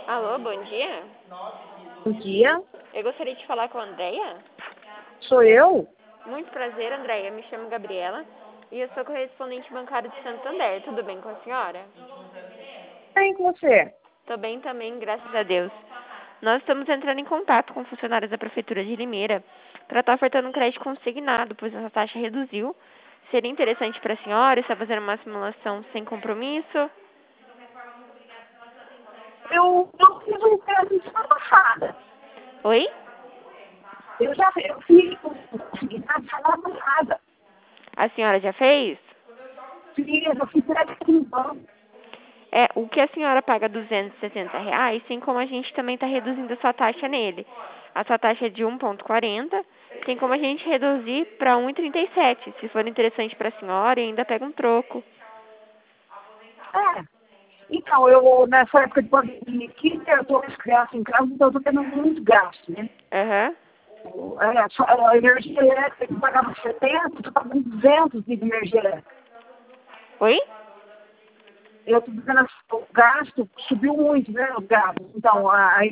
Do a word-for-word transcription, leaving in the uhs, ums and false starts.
Alô, bom dia. Bom dia, Eu gostaria de falar com a Andréia. sou eu? Muito prazer, Andréia. Me chamo Gabriela e eu sou correspondente bancário de Santander. Tudo bem com a senhora? Bem com você? Tô bem também, graças a Deus. Nós estamos entrando em contato com funcionários da Prefeitura de Limeira para estar ofertando um crédito consignado, pois essa taxa reduziu. Seria interessante para a senhora estar fazendo uma simulação sem compromisso? Eu, eu fiz um teste semana passada. Oi? Eu já eu fiz um consignado semana passada. A senhora já fez? Fiz, eu fiz teste em banco. É, o que a senhora paga duzentos e sessenta reais, tem como a gente também está reduzindo a sua taxa nele. A sua taxa é de um vírgula quarenta, tem como a gente reduzir para um vírgula trinta e sete. Se for interessante para a senhora, ainda pega um troco. É. Então, eu, nessa época de pandemia aqui, eu estou com as crianças em casa, então eu estou tendo muito gasto, né? Aham. É, só, a energia elétrica que pagava setenta, eu estou pagando duzentos de energia elétrica. Oi? Eu estou vendo o gasto, subiu muito, né, o gasto. Então, a, a